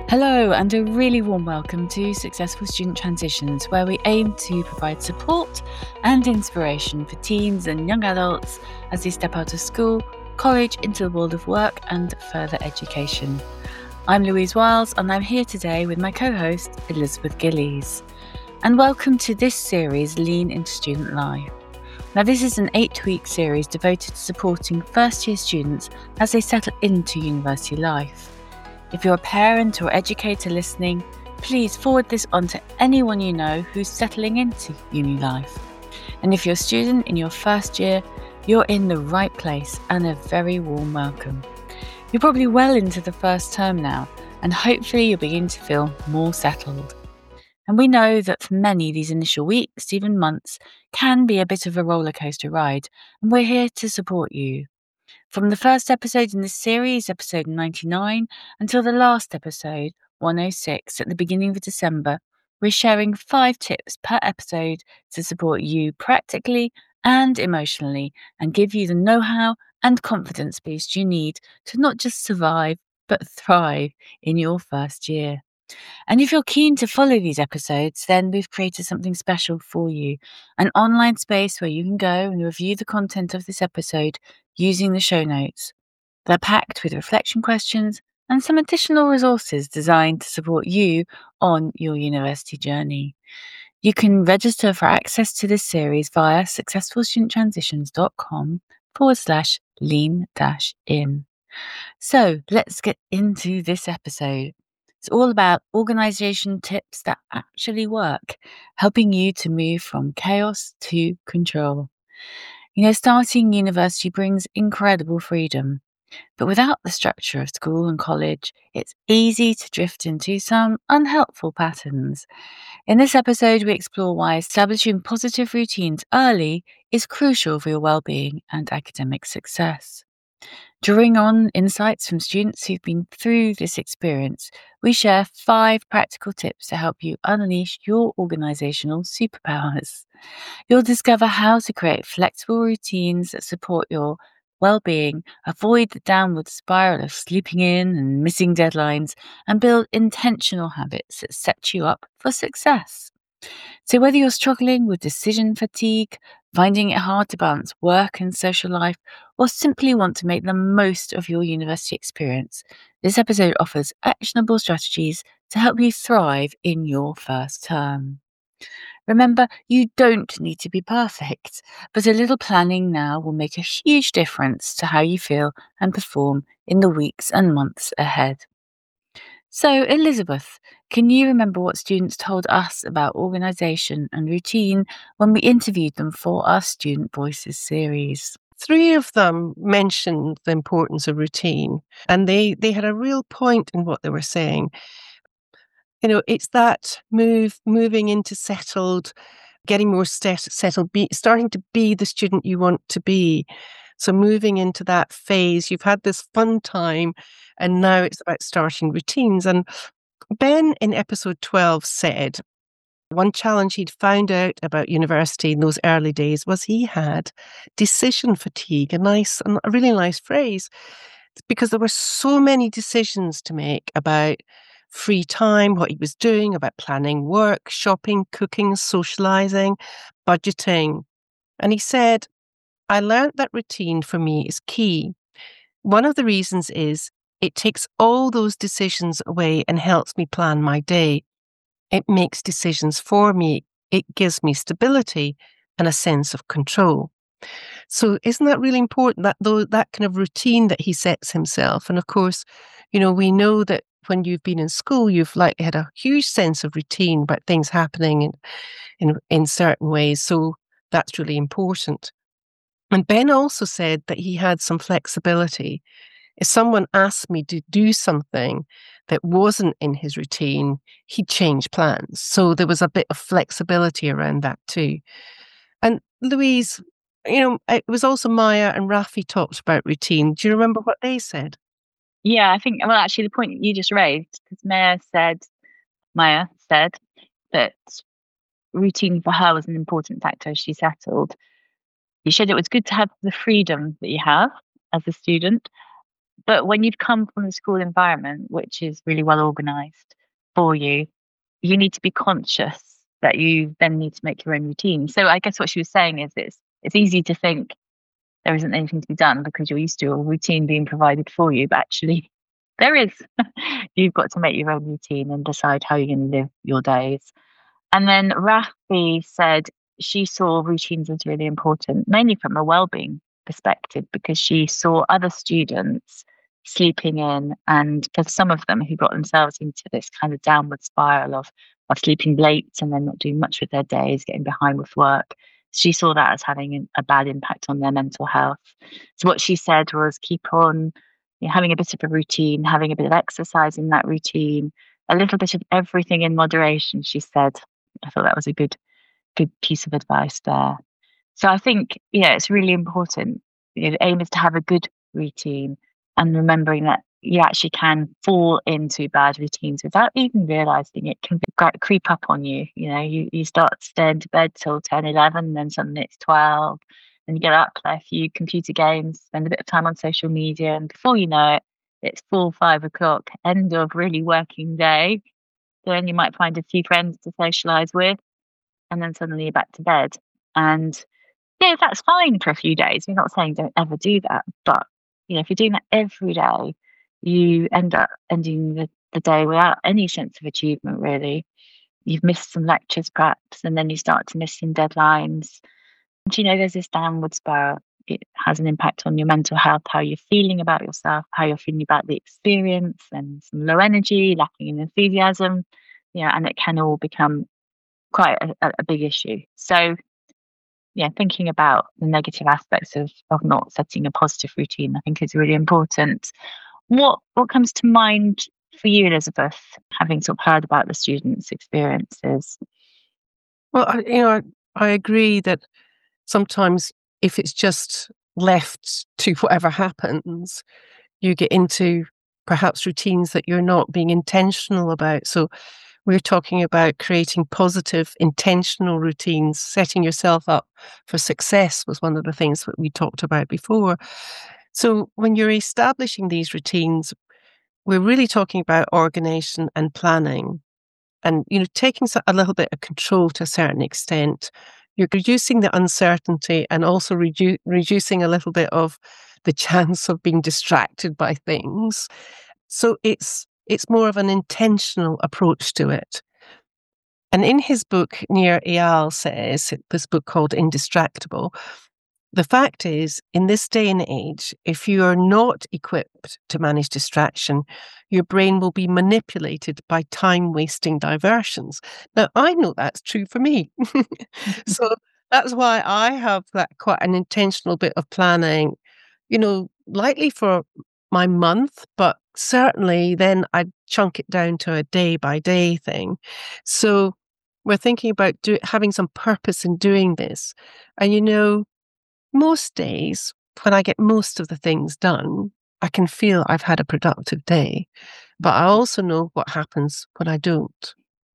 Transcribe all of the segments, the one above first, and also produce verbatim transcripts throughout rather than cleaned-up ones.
Hello, and a really warm welcome to Successful Student Transitions, where we aim to provide support and inspiration for teens and young adults as they step out of school, college, into the world of work and further education. I'm Louise Wiles, and I'm here today with my co-host, Elizabeth Gillies. And welcome to this series, Lean into Student Life. Now, this is an eight-week series devoted to supporting first-year students as they settle into university life. If you're a parent or educator listening, please forward this on to anyone you know who's settling into uni life. And if you're a student in your first year, you're in the right place and a very warm welcome. You're probably well into the first term now, and hopefully you'll begin to feel more settled. And we know that for many, these initial weeks, even months, can be a bit of a roller coaster ride, and we're here to support you. From the first episode in this series, episode ninety-nine, until the last episode, one oh six, at the beginning of December, we're sharing five tips per episode to support you practically and emotionally and give you the know-how and confidence boost you need to not just survive, but thrive in your first year. And if you're keen to follow these episodes, then we've created something special for you, an online space where you can go and review the content of this episode using the show notes. They're packed with reflection questions and some additional resources designed to support you on your university journey. You can register for access to this series via successfulstudenttransitions.com forward slash lean dash in. So let's get into this episode. It's all about organisation tips that actually work, helping you to move from chaos to control. You know, starting university brings incredible freedom, but without the structure of school and college, it's easy to drift into some unhelpful patterns. In this episode, we explore why establishing positive routines early is crucial for your well-being and academic success. Drawing on insights from students who've been through this experience, we share five practical tips to help you unleash your organisational superpowers. You'll discover how to create flexible routines that support your well-being, avoid the downward spiral of sleeping in and missing deadlines, and build intentional habits that set you up for success. So whether you're struggling with decision fatigue, finding it hard to balance work and social life, or simply want to make the most of your university experience, this episode offers actionable strategies to help you thrive in your first term. Remember, you don't need to be perfect, but a little planning now will make a huge difference to how you feel and perform in the weeks and months ahead. So, Elizabeth, can you remember what students told us about organisation and routine when we interviewed them for our Student Voices series? Three of them mentioned the importance of routine, and they, they had a real point in what they were saying. You know, it's that move, moving into settled, getting more set, settled, be, starting to be the student you want to be. So moving into that phase, you've had this fun time, and now it's about starting routines. And Ben in episode twelve said, one challenge he'd found out about university in those early days was he had decision fatigue, a nice, a really nice phrase, because there were so many decisions to make about free time, what he was doing, about planning work, shopping, cooking, socializing, budgeting. And he said, I learned that routine for me is key. One of the reasons is it takes all those decisions away and helps me plan my day. It makes decisions for me. It gives me stability and a sense of control. So isn't that really important, that though that kind of routine that he sets himself? And of course, you know, we know that when you've been in school, you've like had a huge sense of routine about things happening in, in, in certain ways. So that's really important. And Ben also said that he had some flexibility. If someone asked me to do something that wasn't in his routine, he'd change plans. So there was a bit of flexibility around that too. And Louise, you know, it was also Maya and Rafi talked about routine. Do you remember what they said? Yeah, I think, well, actually, the point you just raised, because Maya said, Maya said that routine for her was an important factor as she settled. You said it was good to have the freedom that you have as a student, But when you've come from the school environment, which is really well organized for you, you need to be conscious that you then need to make your own routine. So I guess what she was saying is it's it's easy to think there isn't anything to be done because you're used to a routine being provided for you, but actually there is. You've got to make your own routine and decide how you're going to live your days. And then Rafi said she saw routines as really important, mainly from a well-being perspective, because she saw other students sleeping in, and for some of them who got themselves into this kind of downward spiral of, of sleeping late and then not doing much with their days, getting behind with work, she saw that as having a bad impact on their mental health. So what she said was keep on, you know, having a bit of a routine, having a bit of exercise in that routine, a little bit of everything in moderation, she said. I thought that was a good good piece of advice there. So I think, you know, it's really important. You know, the aim is to have a good routine and remembering that you actually can fall into bad routines without even realizing it can creep up on you. You know, you, you start staying to bed till ten, eleven, and then suddenly it's twelve. Then you get up, play a few computer games, spend a bit of time on social media. And before you know it, it's four, five o'clock, end of really working day. Then you might find a few friends to socialize with, and then suddenly you're back to bed. And yeah, that's fine for a few days. We're not saying don't ever do that, but you know, if you're doing that every day, you end up ending the, the day without any sense of achievement, really. You've missed some lectures perhaps, and then you start to miss some deadlines. And you know, there's this downward spiral. It has an impact on your mental health, how you're feeling about yourself, how you're feeling about the experience, and some low energy, lacking in enthusiasm. Yeah, and it can all become quite a, a big issue. So yeah, thinking about the negative aspects of, of not setting a positive routine, I think is really important. What what comes to mind for you, Elizabeth, having sort of heard about the students' experiences? Well, I, you know, I, I agree that sometimes if it's just left to whatever happens, you get into perhaps routines that you're not being intentional about. So we're talking about creating positive, intentional routines. Setting yourself up for success was one of the things that we talked about before. So when you're establishing these routines, we're really talking about organization and planning, and you know, taking a little bit of control to a certain extent. You're reducing the uncertainty and also redu- reducing a little bit of the chance of being distracted by things. So it's it's more of an intentional approach to it. And in his book, Nir Eyal says, this book called Indistractable, the fact is, in this day and age, if you are not equipped to manage distraction, your brain will be manipulated by time-wasting diversions. Now, I know that's true for me. So that's why I have that quite an intentional bit of planning, you know, likely for my month, but certainly then I chunk it down to a day-by-day thing. So we're thinking about do, having some purpose in doing this. And, you know, most days, when I get most of the things done, I can feel I've had a productive day. But I also know what happens when I don't.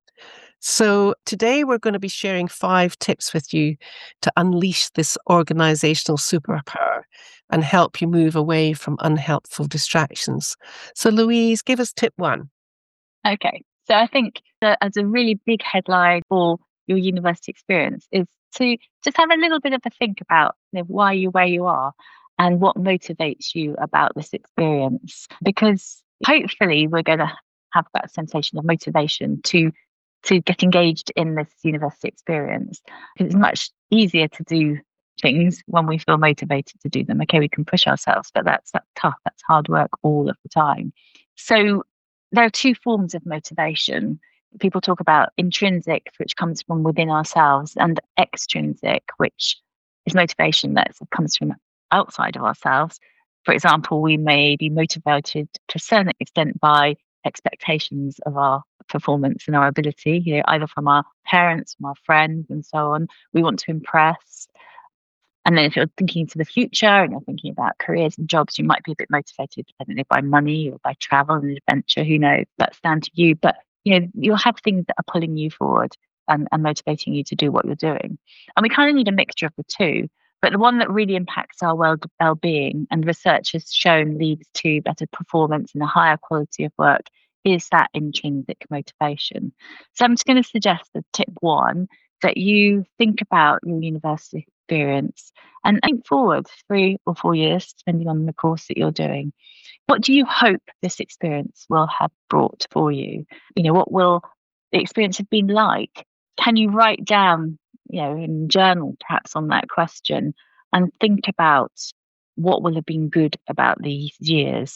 So today we're going to be sharing five tips with you to unleash this organizational superpower and help you move away from unhelpful distractions. So Louise, give us tip one. Okay. So I think that as a really big headline for your university experience is to just have a little bit of a think about, you know, why you're where you are and what motivates you about this experience. Because hopefully we're going to have that sensation of motivation to to get engaged in this university experience. It's much easier to do things when we feel motivated to do them. Okay, we can push ourselves, but that's that's tough. That's hard work all of the time. So there are two forms of motivation. People talk about intrinsic, which comes from within ourselves, and extrinsic, which is motivation that comes from outside of ourselves. For example, we may be motivated to a certain extent by expectations of our performance and our ability, you know, either from our parents, from our friends, and so on. We want to impress. And then if you're thinking to the future and you're thinking about careers and jobs, you might be a bit motivated, I don't know, by money or by travel and adventure, who knows, that's down to you. But, you know, you'll have things that are pulling you forward and, and motivating you to do what you're doing. And we kind of need a mixture of the two. But the one that really impacts our well well-being, and research has shown leads to better performance and a higher quality of work, is that intrinsic motivation. So I'm just going to suggest that tip one, that you think about your university experience and think forward three or four years, depending on the course that you're doing. What do you hope this experience will have brought for you? You know, what will the experience have been like? Can you write down, you know, in journal perhaps on that question, and think about what will have been good about these years?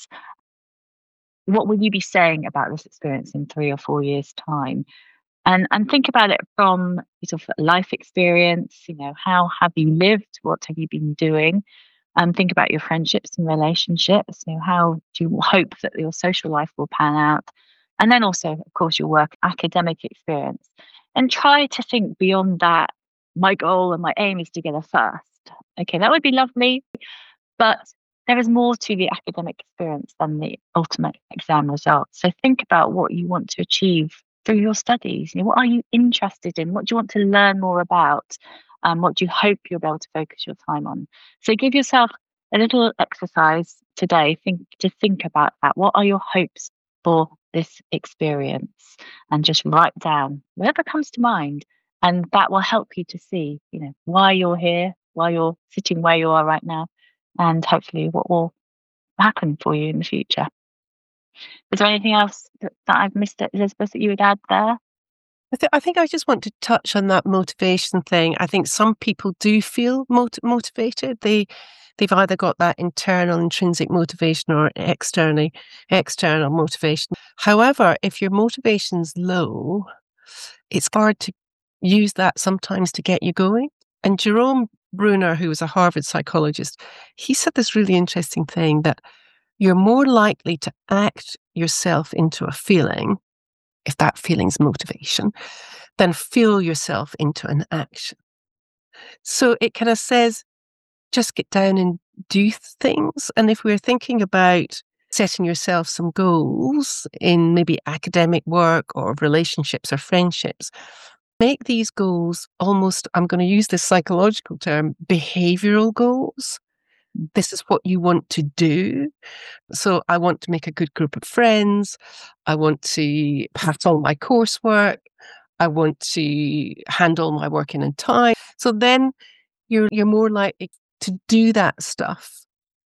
What will you be saying about this experience in three or four years' time? And and think about it from sort of life experience. You know, how have you lived? What have you been doing? And think about your friendships and relationships. You know, how do you hope that your social life will pan out? And then also, of course, your work academic experience. And try to think beyond that. My goal and my aim is to get a first. Okay, that would be lovely, but there is more to the academic experience than the ultimate exam result. So think about what you want to achieve through your studies. You know, what are you interested in? What do you want to learn more about? Um, what do you hope you'll be able to focus your time on? So give yourself a little exercise today. Think to think about that. What are your hopes for this experience? And just write down whatever comes to mind, and that will help you to see, you know, why you're here, why you're sitting where you are right now, and hopefully what will happen for you in the future. Is there anything else that, that I've missed, Elizabeth, that you would add there? I, th- I think I just want to touch on that motivation thing. I think some people do feel mot- motivated. They they've either got that internal intrinsic motivation or externally external motivation. However, if your motivation's low, it's hard to use that sometimes to get you going. And Jerome Bruner, who was a Harvard psychologist, he said this really interesting thing, that you're more likely to act yourself into a feeling, if that feeling's motivation, than feel yourself into an action. So it kind of says, just get down and do things. And if we're thinking about setting yourself some goals in maybe academic work or relationships or friendships, make these goals almost, I'm going to use this psychological term, behavioral goals. This is what you want to do. So I want to make a good group of friends. I want to pass all my coursework. I want to handle my work in time. So then you're you're more likely to do that stuff.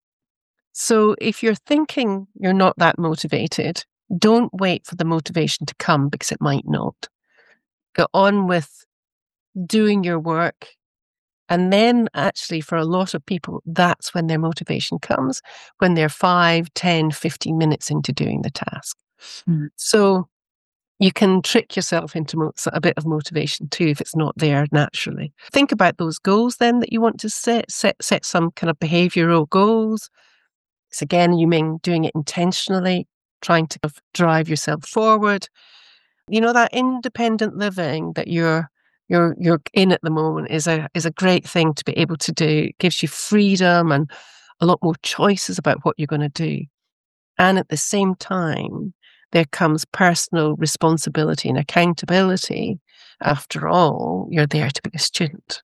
So if you're thinking you're not that motivated, don't wait for the motivation to come, because it might not. Go on with doing your work. And then actually for a lot of people, that's when their motivation comes, when they're five, ten, fifteen minutes into doing the task. Mm. So you can trick yourself into mo- a bit of motivation too if it's not there naturally. Think about those goals then that you want to set. Set, set some kind of behavioral goals. So again, you mean doing it intentionally, trying to drive yourself forward. You know, that independent living that you're you're you're in at the moment is a is a great thing to be able to do. It gives you freedom and a lot more choices about what you're going to do. And at the same time, there comes personal responsibility and accountability. After all, you're there to be a student.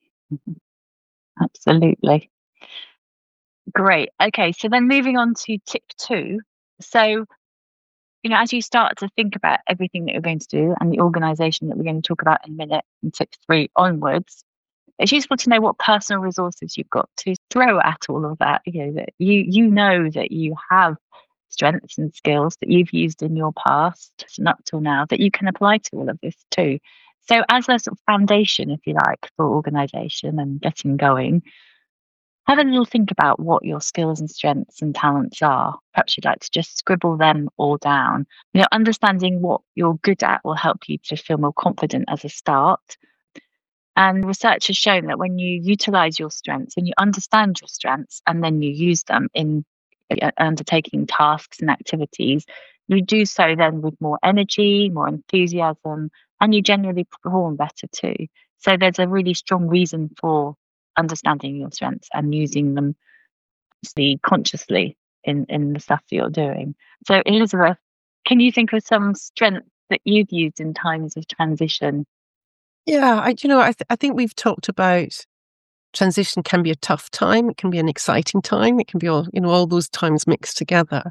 Absolutely. Great. Okay, so then moving on to tip two. So, you know, as you start to think about everything that you're going to do and the organisation that we're going to talk about in a minute, in tip three onwards, it's useful to know what personal resources you've got to throw at all of that. You know, that you you know that you have strengths and skills that you've used in your past and up till now that you can apply to all of this too. So as a sort of foundation, if you like, for organisation and getting going, have a little think about what your skills and strengths and talents are. Perhaps you'd like to just scribble them all down. You know, understanding what you're good at will help you to feel more confident as a start. And research has shown that when you utilize your strengths and you understand your strengths and then you use them in uh, undertaking tasks and activities, you do so then with more energy, more enthusiasm, and you generally perform better too. So there's a really strong reason for understanding your strengths and using them see, consciously in, in the stuff that you're doing. So Elizabeth, can you think of some strengths that you've used in times of transition? Yeah, I, you know, I, th- I think we've talked about transition can be a tough time. It can be an exciting time. It can be all, you know, all those times mixed together.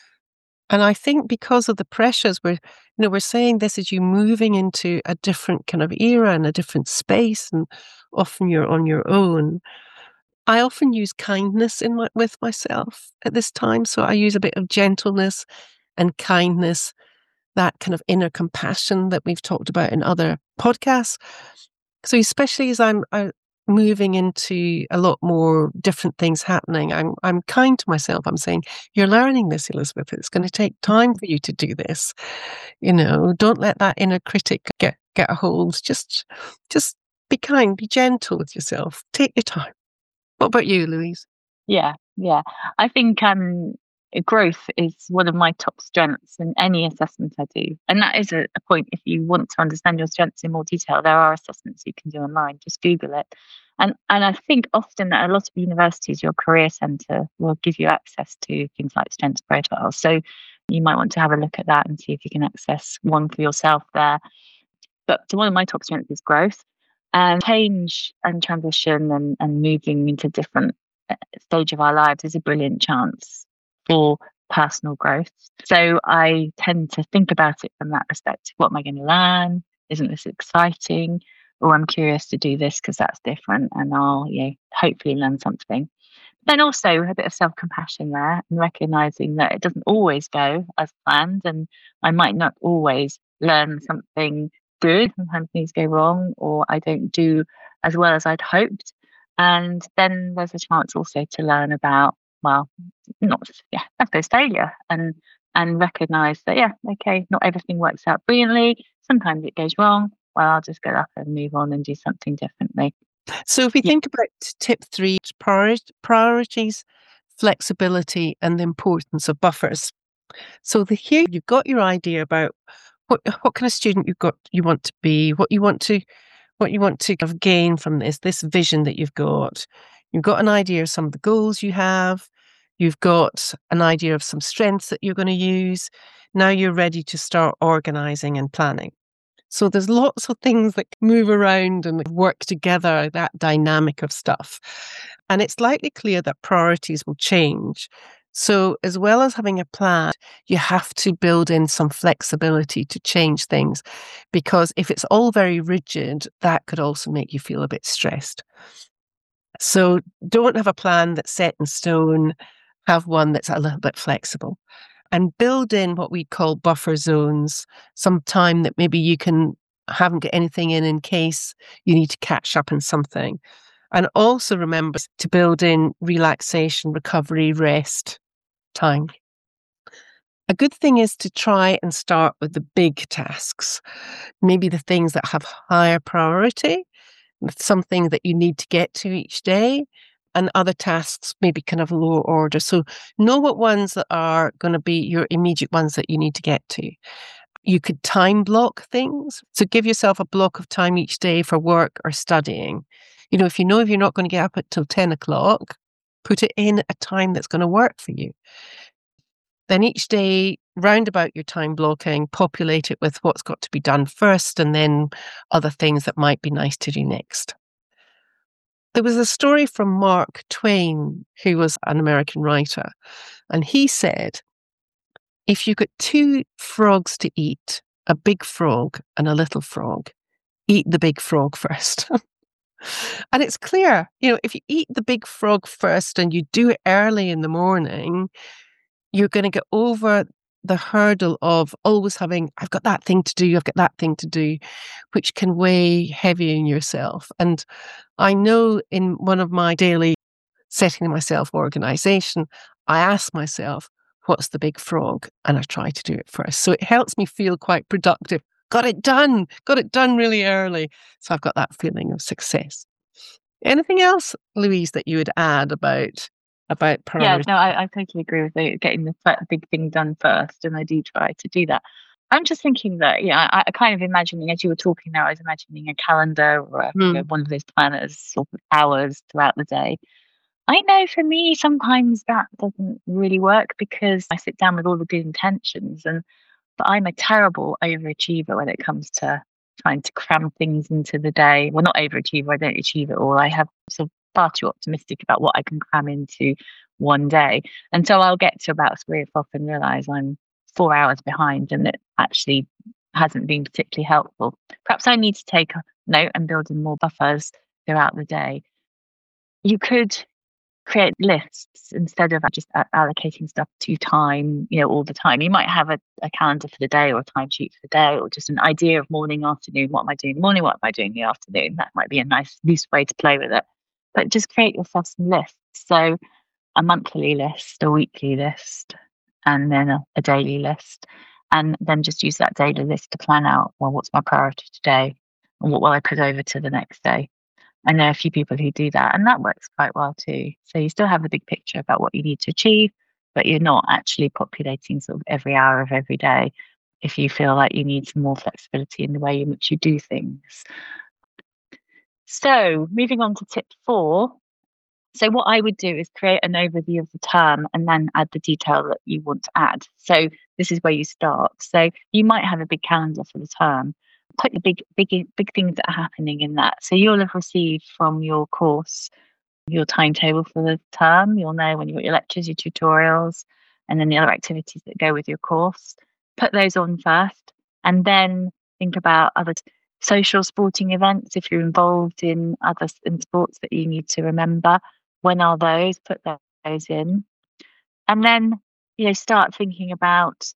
And I think because of the pressures, we're, you know, we're saying this is you moving into a different kind of era and a different space, and often you're on your own. I often use kindness in my, with myself at this time. So I use a bit of gentleness and kindness, that kind of inner compassion that we've talked about in other podcasts. So especially as I'm uh, moving into a lot more different things happening, I'm I'm kind to myself. I'm saying, you're learning this, Elizabeth. It's going to take time for you to do this. You know, don't let that inner critic get get a hold. Just just be kind, be gentle with yourself. Take your time. What about you, Louise? Yeah, yeah. I think um, growth is one of my top strengths in any assessment I do. And that is a, a point, if you want to understand your strengths in more detail, there are assessments you can do online. Just Google it. And and I think often at a lot of universities, your career centre will give you access to things like strengths profiles. So you might want to have a look at that and see if you can access one for yourself there. But one of my top strengths is growth. And change and transition and, and moving into different uh, stage of our lives is a brilliant chance for personal growth. So I tend to think about it from that perspective. What am I going to learn? Isn't this exciting? Or I'm curious to do this because that's different, and I'll, you know, hopefully learn something. Then also a bit of self-compassion there, and recognizing that it doesn't always go as planned, and I might not always learn something good. Sometimes things go wrong, or I don't do as well as I'd hoped. And then there's a chance also to learn about, well, not yeah, I suppose failure, and and recognize that, yeah, okay, not everything works out brilliantly. Sometimes it goes wrong. Well, I'll just get up and move on and do something differently. So if we Yeah. think about tip three, priori- priorities, flexibility, and the importance of buffers. So the, here you've got your idea about what what kind of student you've got, you want to be, what you want to what you want to kind of gain from this, this vision that you've got. You've got an idea of some of the goals you have. You've got an idea of some strengths that you're going to use. Now you're ready to start organizing and planning. So there's lots of things that move around and work together, that dynamic of stuff. And it's likely clear that priorities will change. So as well as having a plan, you have to build in some flexibility to change things, because if it's all very rigid, that could also make you feel a bit stressed. So don't have a plan that's set in stone, have one that's a little bit flexible. And build in what we call buffer zones, some time that maybe you can haven't got anything in in case you need to catch up on something. And also remember to build in relaxation, recovery, rest time. A good thing is to try and start with the big tasks, maybe the things that have higher priority, something that you need to get to each day, and other tasks maybe kind of lower order. So know what ones that are going to be your immediate ones that you need to get to. You could time block things. So give yourself a block of time each day for work or studying. You know, if you know if you're not going to get up until ten o'clock, put it in a time that's going to work for you. Then each day, round about your time blocking, populate it with what's got to be done first, and then other things that might be nice to do next. There was a story from Mark Twain, who was an American writer, and he said, if you got two frogs to eat, a big frog and a little frog, eat the big frog first. And it's clear, you know, if you eat the big frog first and you do it early in the morning, you're going to get over the hurdle of always having, I've got that thing to do, I've got that thing to do, which can weigh heavy on yourself. And I know in one of my daily setting myself organization, I ask myself, what's the big frog? And I try to do it first. So it helps me feel quite productive. Got it done, got it done really early. So I've got that feeling of success. Anything else, Louise, that you would add about about Yeah, priority? no, I, I totally agree with the, getting the fir- big thing done first, and I do try to do that. I'm just thinking that, yeah, I, I kind of imagining, as you were talking there, I was imagining a calendar or a, you know, Mm. one of those planners, sort of hours throughout the day. I know for me, sometimes that doesn't really work because I sit down with all the good intentions, and but I'm a terrible overachiever when it comes to trying to cram things into the day. Well, not overachiever, I don't achieve it all. I have sort of far too optimistic about what I can cram into one day. And so I'll get to about three o'clock and realize I'm four hours behind and it actually hasn't been particularly helpful. Perhaps I need to take a note and build in more buffers throughout the day. You could create lists instead of just a- allocating stuff to time, you know, all the time. You might have a, a calendar for the day or a timesheet for the day or just an idea of morning, afternoon. What am I doing in the morning? What am I doing in the afternoon? That might be a nice, loose way to play with it. But just create yourself some lists. So a monthly list, a weekly list, and then a, a daily list. And then just use that daily list to plan out, well, what's my priority today? And what will I put over to the next day? I know a few people who do that, and that works quite well too. So you still have the big picture about what you need to achieve, but you're not actually populating sort of every hour of every day if you feel like you need some more flexibility in the way in which you do things. So moving on to tip four. So what I would do is create an overview of the term and then add the detail that you want to add. So this is where you start. So you might have a big calendar for the term. Put the big, big, big things that are happening in that. So you'll have received from your course your timetable for the term. You'll know when you've got your lectures, your tutorials, and then the other activities that go with your course. Put those on first, and then think about other t- social sporting events. If you're involved in other in sports that you need to remember, when are those? Put those in, and then you know start thinking about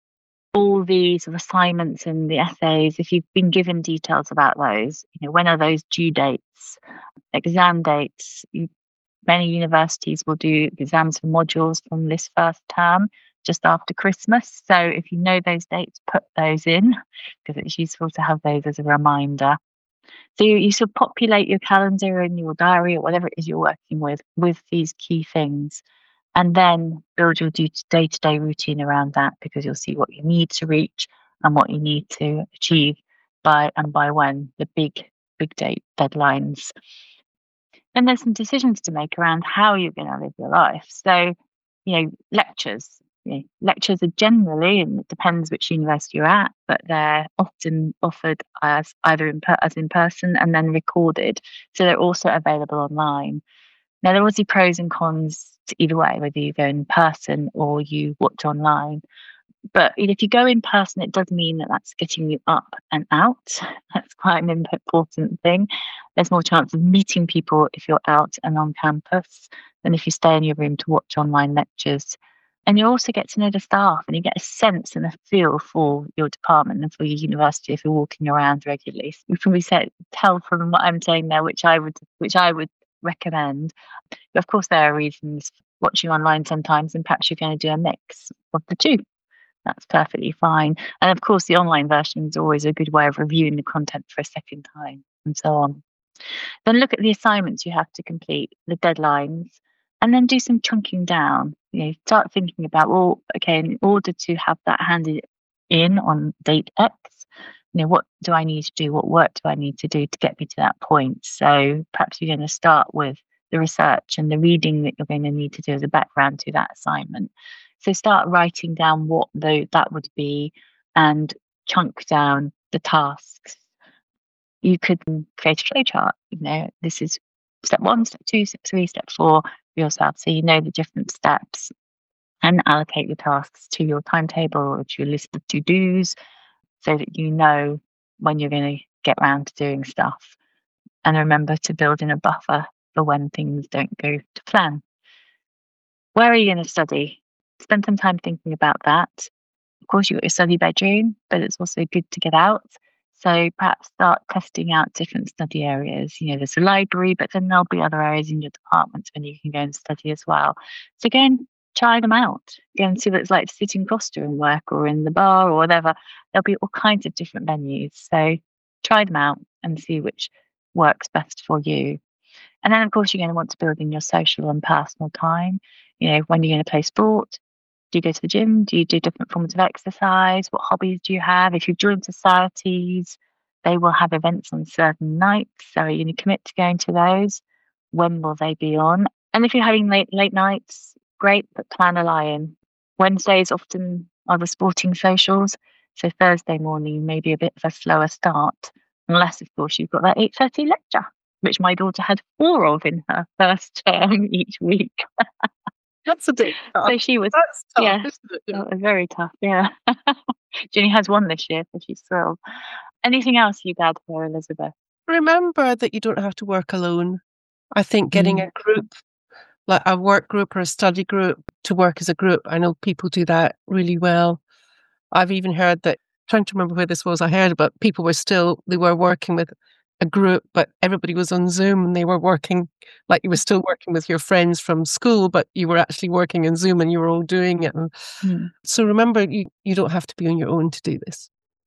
all these assignments and the essays. If you've been given details about those, you know when are those due dates, exam dates. You, many universities will do exams for modules from this first term just after Christmas. So if you know those dates, put those in because it's useful to have those as a reminder. So you, you sort of populate your calendar and your diary or whatever it is you're working with with these key things, and then build your day to day routine around that because you'll see what you need to reach and what you need to achieve by and by when the big, big date deadlines. Then there's some decisions to make around how you're going to live your life. So, you know, lectures. You know, lectures are generally, and it depends which university you're at, but they're often offered as either in per, as in person and then recorded. So they're also available online. Now, there are obviously pros and cons to either way, whether you go in person or you watch online. But if you go in person, it does mean that that's getting you up and out. That's quite an important thing. There's more chance of meeting people if you're out and on campus than if you stay in your room to watch online lectures. And you also get to know the staff and you get a sense and a feel for your department and for your university if you're walking around regularly. So you can probably say, tell from what I'm saying there, which I would which I would recommend. But of course, there are reasons watching online sometimes, and perhaps you're going to do a mix of the two. That's perfectly fine. And of course, the online version is always a good way of reviewing the content for a second time and so on. Then look at the assignments you have to complete, the deadlines, and then do some chunking down. You know, start thinking about, well, okay, in order to have that handed in on date X, you know, what do I need to do? What work do I need to do to get me to that point? So perhaps you're going to start with the research and the reading that you're going to need to do as a background to that assignment. So start writing down what the, that would be and chunk down the tasks. You could create a flowchart. You know, this is step one, step two, step three, step four for yourself. So you know the different steps and allocate your tasks to your timetable or to your list of to-dos so that you know when you're going to get around to doing stuff. And remember to build in a buffer for when things don't go to plan. Where are you going to study? Spend some time thinking about that. Of course, you've got your study bedroom, but it's also good to get out. So perhaps start testing out different study areas. You know, there's a library, but then there'll be other areas in your department when you can go and study as well. So go and try them out. Go and see what it's like to sit in Costa and work or in the bar or whatever. There'll be all kinds of different venues. So try them out and see which works best for you. And then, of course, you're going to want to build in your social and personal time. You know, when you're going to play sport, do you go to the gym? Do you do different forms of exercise? What hobbies do you have? If you join societies, they will have events on certain nights. So are you going to commit to going to those? When will they be on? And if you're having late late nights, great, but plan a lie-in. Wednesdays often are the sporting socials. So Thursday morning may be a bit of a slower start, unless, of course, you've got that eight thirty lecture. which my daughter had four of in her first term each week. That's a bit tough. So she was, That's tough, yeah, isn't it? Yeah. that was very tough, yeah. Ginny has one this year, so she's thrilled. Anything else you'd add there, Elizabeth? Remember that you don't have to work alone. I think getting Mm. a group, like a work group or a study group, to work as a group, I know people do that really well. I've even heard that, trying to remember where this was, I heard about people were still, they were working with a group, but everybody was on Zoom and they were working, like you were still working with your friends from school, but you were actually working in Zoom and you were all doing it. And Mm. so remember, you, you don't have to be on your own to do this.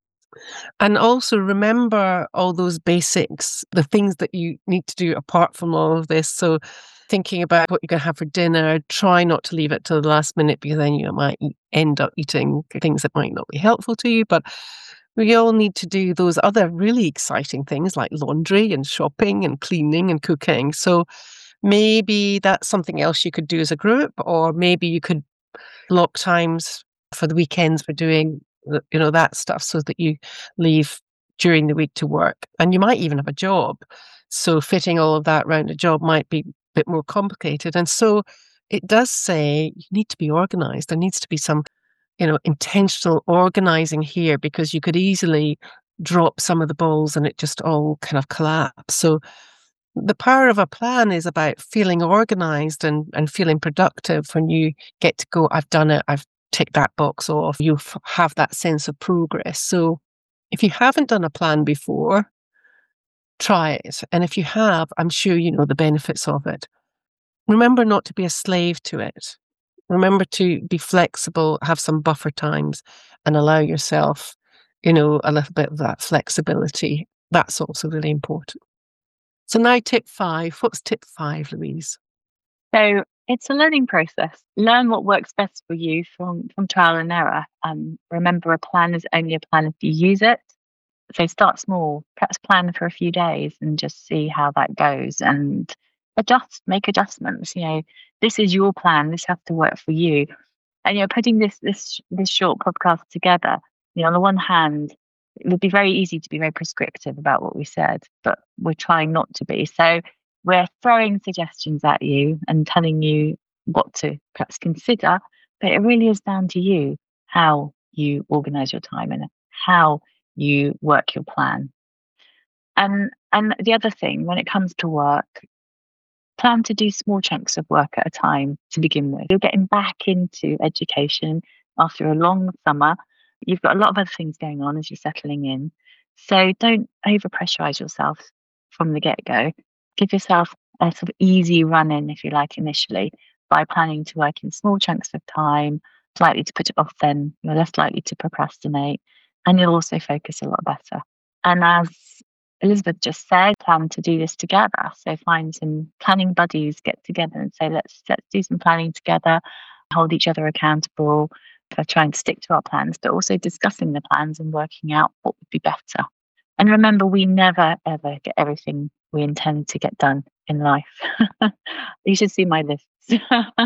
And also remember all those basics, the things that you need to do apart from all of this. So thinking about what you're going to have for dinner, try not to leave it till the last minute, because then you might end up eating things that might not be helpful to you. But we all need to do those other really exciting things like laundry and shopping and cleaning and cooking. So maybe that's something else you could do as a group, or maybe you could block times for the weekends for doing, you know, that stuff, so that you leave during the week to work. And you might even have a job. So fitting all of that around a job might be a bit more complicated. And so it does say you need to be organized. There needs to be some, you know, intentional organizing here, because you could easily drop some of the balls and it just all kind of collapse. So the power of a plan is about feeling organized and, and feeling productive when you get to go, I've done it, I've ticked that box off. You f- have that sense of progress. So if you haven't done a plan before, try it. And if you have, I'm sure you know the benefits of it. Remember not to be a slave to it. Remember to be flexible, have some buffer times, and allow yourself, you know, a little bit of that flexibility. That's also really important. So now tip five. What's tip five, Louise? So it's a learning process. Learn what works best for you from, from trial and error. Um, remember, a plan is only a plan if you use it. So start small, perhaps plan for a few days and just see how that goes, and adjust, make adjustments. You know, this is your plan. This has to work for you. And, you know, putting this this this short podcast together, you know, on the one hand, it would be very easy to be very prescriptive about what we said, but we're trying not to be. So we're throwing suggestions at you and telling you what to perhaps consider, but it really is down to you how you organize your time and how you work your plan. And and the other thing, when it comes to work, plan to do small chunks of work at a time to begin with. You're getting back into education after a long summer. You've got a lot of other things going on as you're settling in. So don't over pressurize yourself from the get go. Give yourself a sort of easy run in, if you like, initially, by planning to work in small chunks of time. It's likely to put it off, then you're less likely to procrastinate, and you'll also focus a lot better. And as Elizabeth just said, plan to do this together. So find some planning buddies, get together and say, let's let's do some planning together, hold each other accountable for trying to stick to our plans, but also discussing the plans and working out what would be better. And remember, we never, ever get everything we intend to get done in life. You should see my lists.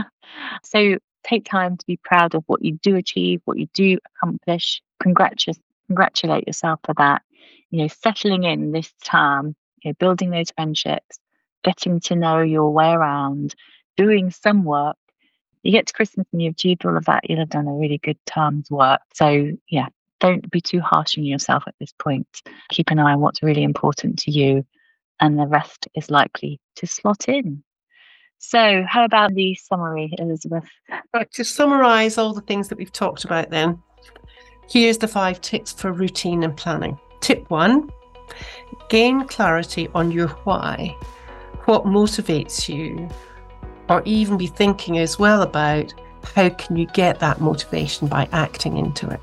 So take time to be proud of what you do achieve, what you do accomplish. Congratulate, congratulate yourself for that. You know, settling in this time, you know, building those friendships, getting to know your way around, doing some work. You get to Christmas and you've achieved all of that, you'll have done a really good term's work. So yeah, don't be too harsh on yourself at this point. Keep an eye on what's really important to you, and the rest is likely to slot in. So how about the summary, Elizabeth? Right, to summarise all the things that we've talked about then, here's the five tips for routine and planning. Tip one, gain clarity on your why, what motivates you, or even be thinking as well about how can you get that motivation by acting into it.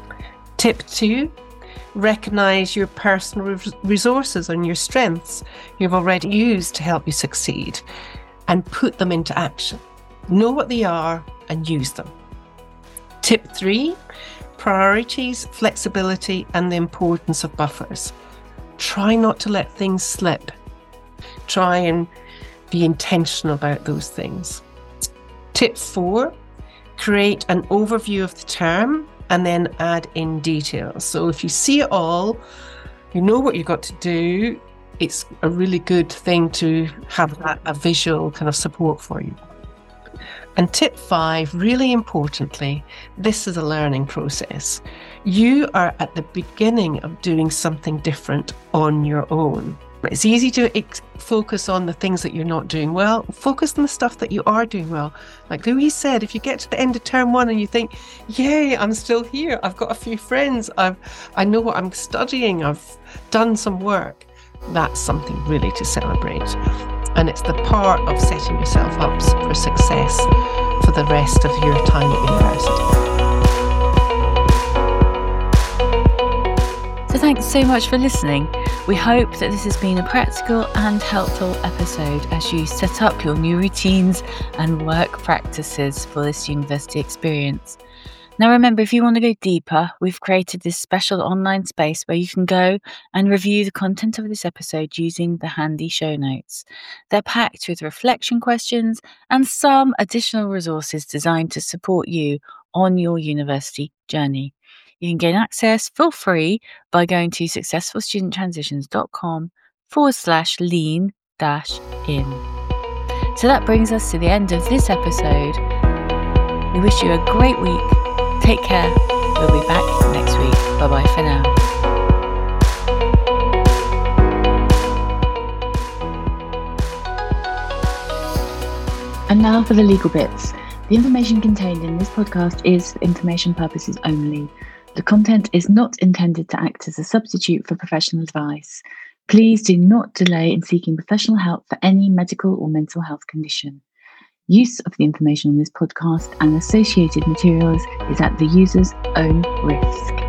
Tip two, recognise your personal resources and your strengths you've already used to help you succeed and put them into action. Know what they are and use them. Tip three, priorities, flexibility, and the importance of buffers. Try not to let things slip. Try and be intentional about those things. Tip four, create an overview of the term and then add in details. So if you see it all, you know what you've got to do, it's a really good thing to have a, a visual kind of support for you. And tip five, really importantly, this is a learning process. You are at the beginning of doing something different on your own. It's easy to ex- focus on the things that you're not doing well. Focus on the stuff that you are doing well. Like Louise said, if you get to the end of term one and you think, yay, I'm still here. I've got a few friends. I've, I know what I'm studying. I've done some work. That's something really to celebrate. And it's the part of setting yourself up for success for the rest of your time at university. So thanks so much for listening. We hope that this has been a practical and helpful episode as you set up your new routines and work practices for this university experience. Now remember, if you want to go deeper, we've created this special online space where you can go and review the content of this episode using the handy show notes. They're packed with reflection questions and some additional resources designed to support you on your university journey. You can gain access for free by going to successfulstudenttransitions.com forward slash lean dash in. So that brings us to the end of this episode. We wish you a great week. Take care. We'll be back next week. Bye-bye for now. And now for the legal bits. The information contained in this podcast is for information purposes only. The content is not intended to act as a substitute for professional advice. Please do not delay in seeking professional help for any medical or mental health condition. Use of the information on this podcast and associated materials is at the user's own risk.